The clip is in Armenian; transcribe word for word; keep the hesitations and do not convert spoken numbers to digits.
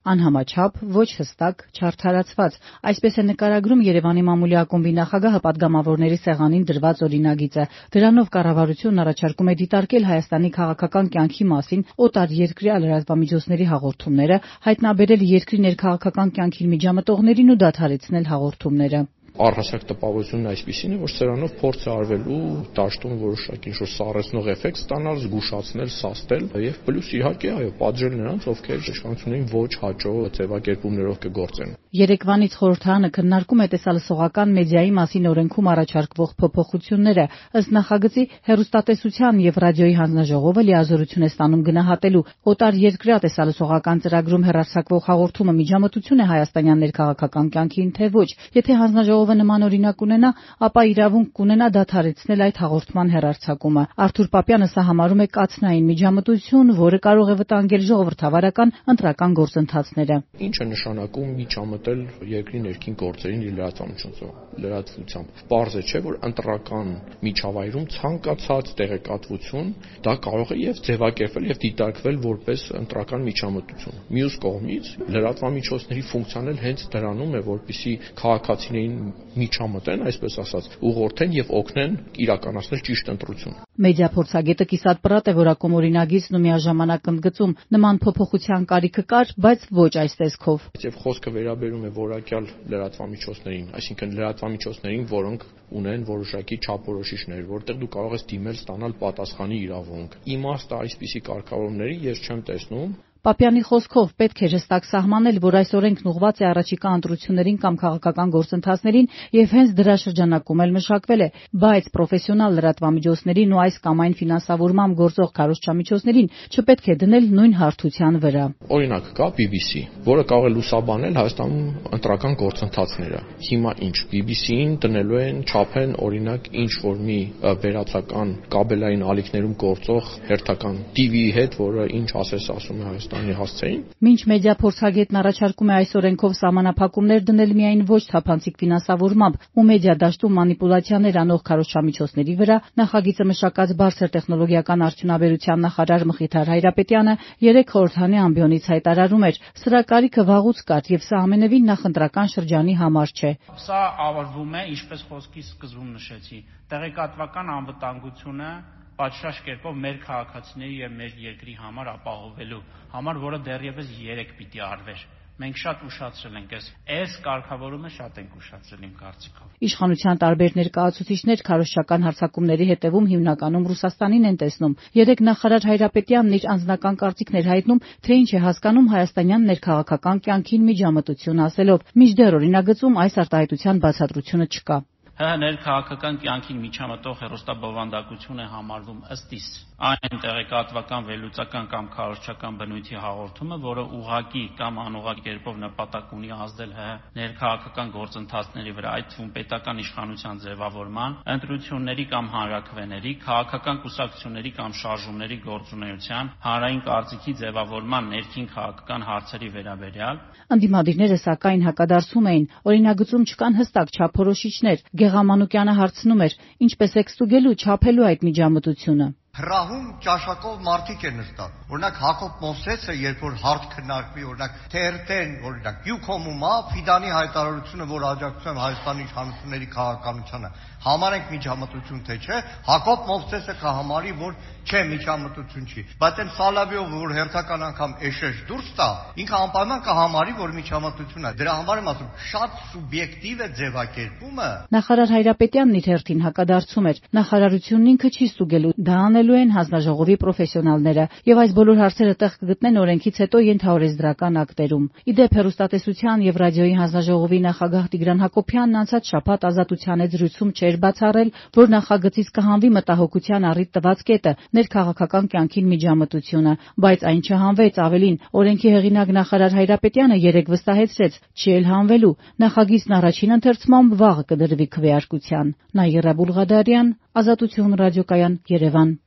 Անհամաչափ, ոչ հստակ, չարդարացված, այսպես է նկարագրում Երևանի մամուլի ակումբի նախագահը պատգամավորների սեղանին դրված օրինագիծը։ Դրանով կառավարությունն առաջարկում է դիտարկել Հայաստանի քաղաքական կյանքի մասին օտարերկրյա լրատվամիջոցների հաղորդումները, հայտնաբերել երկրի ներքաղաքական կյանքին միջամտողներին ու դադարեցնել հաղորդումները։ Առհասարակ տպավորությունն այսպիսին է, որ սրանով փորձ է արվելու դաշտում որոշակի ինչ-որ սառեցնող էֆեկտ ստանալ, զգուշացնել, սաստել եւ պլյուս իհարկե այո, պատժել նրանց, ովքեր իշխանություններին ոչ հաճո ձևակերպումներով կգործեն։ Երեկվանից խորհրդարանը քննարկում է տեսալսողական մեդիայի մասին օրենքում առաջարկվող փոփոխությունները։ Ըստ նախագծի, հեռուստատեսության եւ ռադիոյի հանձնաժողովը լիազորություն է ստանում գնահատելու օտարերկրյա տեսալսողական ծրագրում հեռարձակվող հաղորդումը միջամտություն է հայաստանյան ներքաղաքական կյանքին, թե ոչ։ Եթե հանձնաժողովը նման օրինակ ունենա, ապա իրավունք կունենա դադարեցնել այդ հաղորդման հեռարձակումը։ Արթուր Պապյանը սա համարում է կացնային միջամտություն, որը կարող է վտանգել ժողովրդավարական ընտրական գործընթացները։ Ինչ է նշանակում միջամտել երկրի ներքին գործերին իր լրատվությամբ։ Պարզ է, չէ, որ ընտրական միջավայրում ցանկացած տեղեկատվություն դա կարող է եւ ձևակերպվել եւ դիտարկվել որպես ընտրական միջամտություն։ Մյուս կողմից լրատվամիջոցների ֆունկցիան էլ հենց դրանում է, որպեսզի քաղաքացիներին միջամտեն, այսպես ասած, ուղղորդեն եւ օգնեն իրականացնել ճիշտ ընտրություն։ Մեդիա փորձագետը Կիսատ Պրատ է որակում օրինագիծն ու միաժամանակ ընդգծում նման փոփոխության կարիքը կար, բայց ոչ այս տեսքով։ Եվ խոսքը վերաբերում է որակյալ լրատվամիջոցներին, այսինքն լրատվամիջոցներին, որոնք ունեն որոշակի չափորոշիչներ, որտեղ դու կարող ես դիմել ստանալ պատասխանի իրավունք։ Իմաստը այսպիսի կարգավորումների ես չեմ տեսնում։ Պապյանի խոսքով պետք է հստակ սահմանել, որ այս օրենքն ուղղված է առաջիկա ընտրություններին կամ քաղաքական գործընթացներին եւ հենց դրա շրջանակում էլ մշակվել է, բայց պրոֆեսիոնալ լրատվամիջոցներին ու այս կամ այն ֆինանսավորմամբ գործող քարոզչամիջոցներին չպետք է դնել նույն հարթության վրա։ Օրինակ կա B B C, որը կարող է լուսաբանել Հայաստանում ընտրական գործընթացները։ Հիմա ինչ B B C-ին դնելու են չափեն օրինակ ինչ որ մի վերացական կաբելային ալիքներում գործող հերթական T V-ի հետ, որը ինչ ասես ասում է հասցեին։ Մինչ մեդիա փորձագետն առաջարկում է այս օրենքով սահմանափակումներ դնել միայն ոչ թափանցիկ ֆինանսավորմամբ ու մեդիա դաշտում մանիպուլյացիաներ անող քարոզչամիջոցների վրա, նախագիծը մշակած բարձր տեխնոլոգիական արդյունաբերության նախարար Մխիթար Հայրապետյանը երեք խորհրդանի ամբիոնից հայտարարում էր, սրա կարիքը վաղուց կար եւ սա ամենևին նախընտրական շրջանի համար չէ։ Սա ավարտվում է, ինչպես խոսքի սկզբում նշեցի, տեղեկատվական անվտանգությունը պատշաճ կերպով մեր քաղաքացիների եւ մեր երկրի համար ապահովելու համար, որը դեռևս երեք պիտի արվեր։ Մենք շատ ուշացրել ենք այս, այս կարգավորումը շատ ենք ուշացրել իմ կարծիքով։ Իշխանության տարբեր ներկայացուցիչներ քարոզչական հարձակումների հետևում հիմնականում Ռուսաստանին են տեսնում։ Երեք նախարար Հայրապետյանն իր անձնական կարծիքն էր հայտնում, թե ինչ է հասկանում հայաստանյան ներքաղաքական կյանքին միջամտություն ասելով։ Մինչդեռ օրինագծում այս արտահայտության բացատրությունը չկա։ Հ ներքաղաքական կյանքին միջամտող հեռուստաբովանդակություն է համարվում ըստ իս այն տեղեկատվական, վերլուծական կամ քարոզչական բնույթի հաղորդումը, որը ուղղակի կամ անուղղակի կերպով նպատակ ունի ազդել ՀՀ ներքաղաքական գործընթացների վրա, այդ թվում պետական իշխանության ձևավորման, ընտրությունների կամ հանրաքվեների, քաղաքական կուսակցությունների կամ շարժումների գործունեության, հանրային կարծիքի ձևավորման ներքին քաղաքական հարցերի վերաբերյալ։ Ընդդիմադիրները սակայն հակադարձում էին, օրինագծում չկան հստակ չափորոշիչներ։ Գեղամանուկյանը հարցնում էր, ինչպես եք ստուգելու չափելու այդ միջամտությունը։ Հրահում ճաշակով մարդիկ են նստած։ Օրինակ Հակոբ Մովսեսը, երբ որ հարց քննարկվի, օրինակ T R T-ն, օրինակ Յուքոմում, Ֆիդանի հայտարարությունը, որ աջակցում Հայաստանի իշխանությունների քաղաքականությանը, համարենք միջամտություն թե չէ, Հակոբ Մովսեսը կհամարի, որ չէ, միջամտություն չի։ Բայց այն Սալավիով, որ հերթական անգամ էշեշ դուրս տա, ինքը անպայման կհամարի, որ միջամտություն է։ Դրա համար եմ ասում, շատ սուբյեկտիվ է ձևակերպումը։ Նախարար Հայրապետյանն իր հերթին հակադարձում էր, նախարարությունն ինքը չի ստուգելու, դա անելու են հանձնաժողովի պրոֆեսիոնալները, եւ այս բոլոր հարցերը տեղ կգտնեն օրենքից հետո ենթաօրենսդրական ակտերում։ Իդեպ հեռուստատեսության եւ ռադիոյի հանձնաժողովի նախագահ Տիգրան Հակոբյանն անցած շաբաթ Ազատության հետ զրույցում չէր բացառել, որ նախագծից կհանվի մտահոգության առիթ տված կետը ներքաղաքական կյանքին միջամտությունը, բայց այն չհանվեց, ավելին, օրենքի հեղինակ նախարար Հայրապետյանը երեկ վստահեցրեց, չի էլ հանվելու, նախագիծն առաջին ընթերցմամբ վաղը կդրվի քվեարկության։ Նաիրա Բուլղադարյան, Ազատություն ռադիոկայան, Երևան։